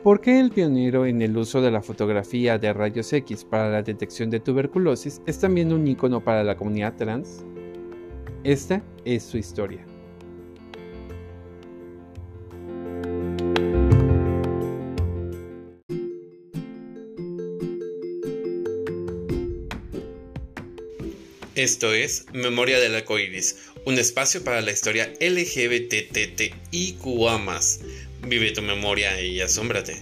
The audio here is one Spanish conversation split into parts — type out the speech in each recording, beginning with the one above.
¿Por qué el pionero en el uso de la fotografía de rayos X para la detección de tuberculosis es también un ícono para la comunidad trans? Esta es su historia. Esto es Memoria del Arcoíris, un espacio para la historia LGBTTIQA+. Vive tu memoria y asómbrate.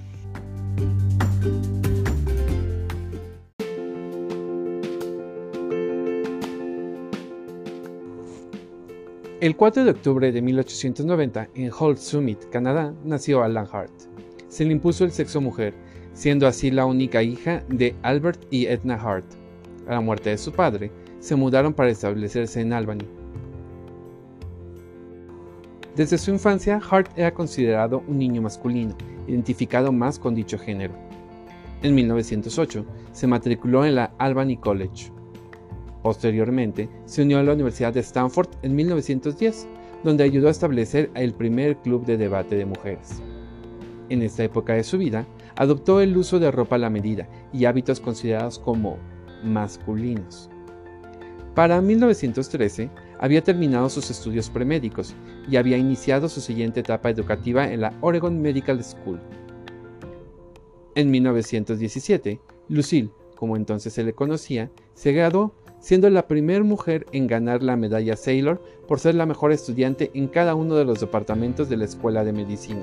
El 4 de octubre de 1890, en Holt Summit, Canadá, nació Alan Hart. Se le impuso el sexo mujer, siendo así la única hija de Albert y Edna Hart. A la muerte de su padre, se mudaron para establecerse en Albany. Desde su infancia, Hart era considerado un niño masculino, identificado más con dicho género. En 1908, se matriculó en la Albany College. Posteriormente, se unió a la Universidad de Stanford en 1910, donde ayudó a establecer el primer club de debate de mujeres. En esta época de su vida, adoptó el uso de ropa a la medida y hábitos considerados como masculinos. Para 1913, había terminado sus estudios premédicos y había iniciado su siguiente etapa educativa en la Oregon Medical School. En 1917, Lucille, como entonces se le conocía, se graduó, siendo la primera mujer en ganar la medalla Saylor por ser la mejor estudiante en cada uno de los departamentos de la Escuela de Medicina.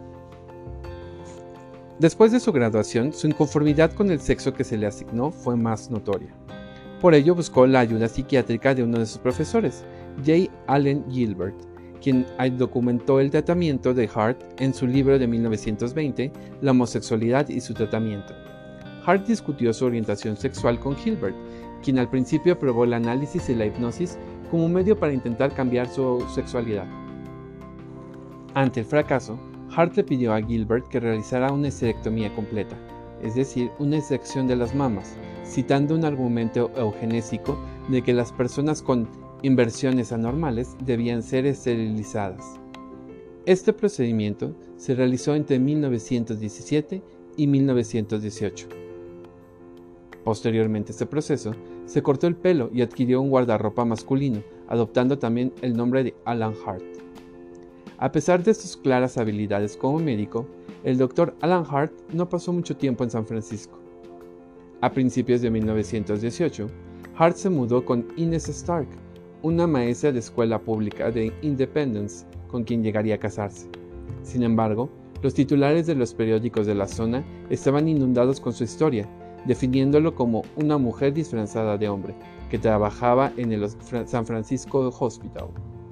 Después de su graduación, su inconformidad con el sexo que se le asignó fue más notoria. Por ello buscó la ayuda psiquiátrica de uno de sus profesores, J. Allen Gilbert, quien documentó el tratamiento de Hart en su libro de 1920, La homosexualidad y su tratamiento. Hart discutió su orientación sexual con Gilbert, quien al principio probó el análisis y la hipnosis como un medio para intentar cambiar su sexualidad. Ante el fracaso, Hart le pidió a Gilbert que realizara una histerectomía completa, es decir, una extracción de las mamas, citando un argumento eugenésico de que las personas con inversiones anormales debían ser esterilizadas. Este procedimiento se realizó entre 1917 y 1918. Posteriormente a este proceso, se cortó el pelo y adquirió un guardarropa masculino, adoptando también el nombre de Alan Hart. A pesar de sus claras habilidades como médico, el Dr. Alan Hart no pasó mucho tiempo en San Francisco. A principios de 1918, Hart se mudó con Ines Stark, una maestra de escuela pública de Independence, con quien llegaría a casarse. Sin embargo, los titulares de los periódicos de la zona estaban inundados con su historia, definiéndolo como una mujer disfrazada de hombre, que trabajaba en el San Francisco Hospital.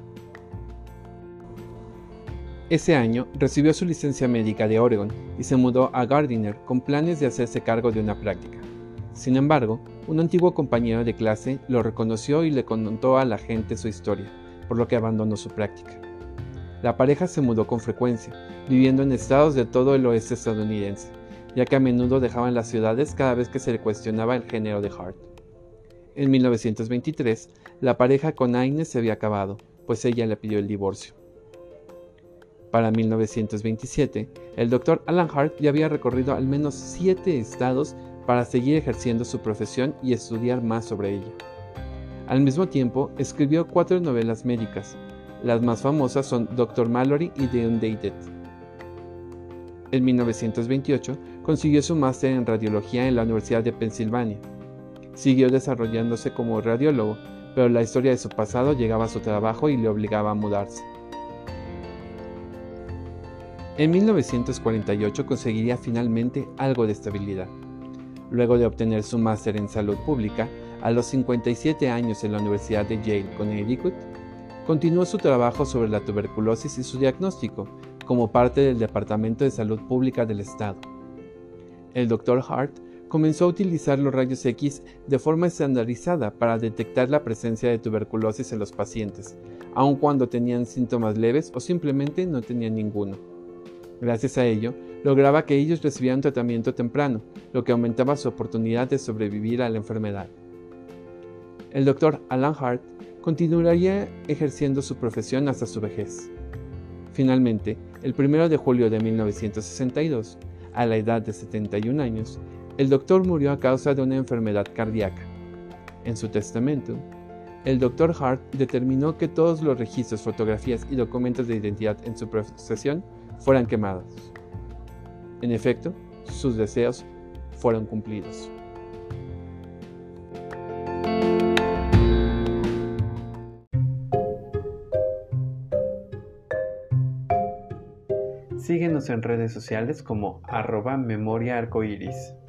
Ese año recibió su licencia médica de Oregon y se mudó a Gardiner con planes de hacerse cargo de una práctica. Sin embargo, un antiguo compañero de clase lo reconoció y le contó a la gente su historia, por lo que abandonó su práctica. La pareja se mudó con frecuencia, viviendo en estados de todo el oeste estadounidense, ya que a menudo dejaban las ciudades cada vez que se le cuestionaba el género de Hart. En 1923, la pareja con Ines se había acabado, pues ella le pidió el divorcio. Para 1927, el Dr. Alan Hart ya había recorrido al menos 7 estados para seguir ejerciendo su profesión y estudiar más sobre ella. Al mismo tiempo, escribió 4 novelas médicas. Las más famosas son Dr. Mallory y The Undated. En 1928, consiguió su máster en radiología en la Universidad de Pensilvania. Siguió desarrollándose como radiólogo, pero la historia de su pasado llegaba a su trabajo y le obligaba a mudarse. En 1948 conseguiría finalmente algo de estabilidad. Luego de obtener su máster en salud pública, a los 57 años en la Universidad de Yale, Connecticut, continuó su trabajo sobre la tuberculosis y su diagnóstico, como parte del Departamento de Salud Pública del Estado. El Dr. Hart comenzó a utilizar los rayos X de forma estandarizada para detectar la presencia de tuberculosis en los pacientes, aun cuando tenían síntomas leves o simplemente no tenían ninguno. Gracias a ello, lograba que ellos recibieran tratamiento temprano, lo que aumentaba su oportunidad de sobrevivir a la enfermedad. El Dr. Alan Hart continuaría ejerciendo su profesión hasta su vejez. Finalmente, El 1 de julio de 1962, a la edad de 71 años, el doctor murió a causa de una enfermedad cardíaca. En su testamento, el Dr. Hart determinó que todos los registros, fotografías y documentos de identidad en su posesión fueran quemados. En efecto, sus deseos fueron cumplidos. Síguenos en redes sociales como @memoriaarcoiris.